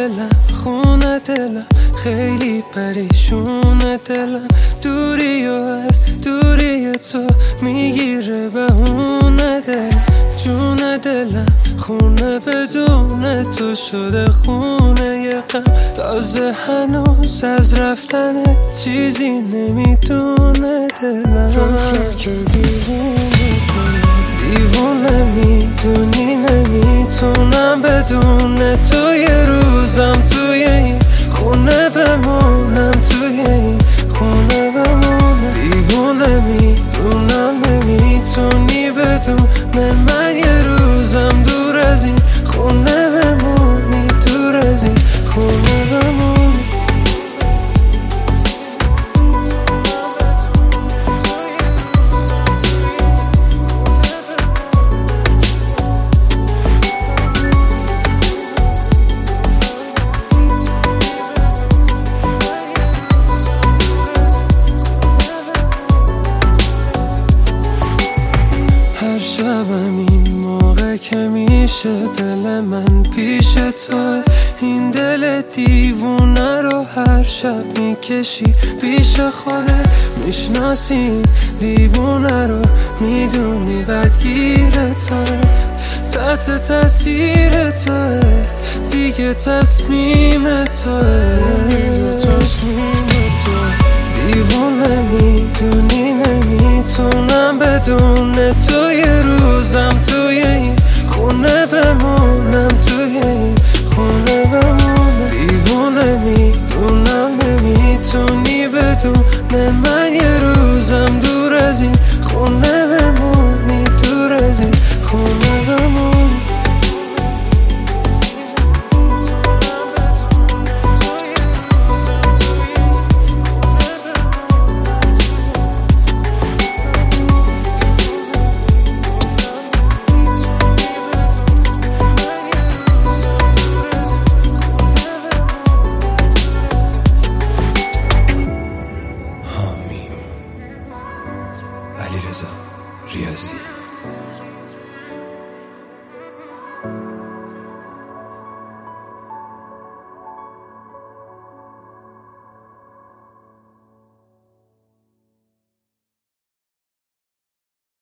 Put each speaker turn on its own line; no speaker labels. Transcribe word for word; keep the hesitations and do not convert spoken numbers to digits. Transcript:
دلم خونه دلم خیلی پریشونه دلم دوری و از دوری تو میگیره بهونه دلم جون دلم خونه بدون تو شده خونه یه غم تازه هنوز از رفتن چیزی نمیدونه دلم
تفلک دیوونه
دیوونه میدونی نمیتونم بدون تو یه روزم توی این خونه بمونم توی این خونه بمونم دیوونه میدونم نمیتونی بدون من یه روزم دور از این خونه بمونی دور از این خونه بمونی هر شبم این موقع که میشه دل من پیش تو این دل دیوونه رو هر شب میکشی پیش خودت میشناسی این دیوونه رو میدونی بدگیر توه تحت تاثیر توه دیگه تصمیم توه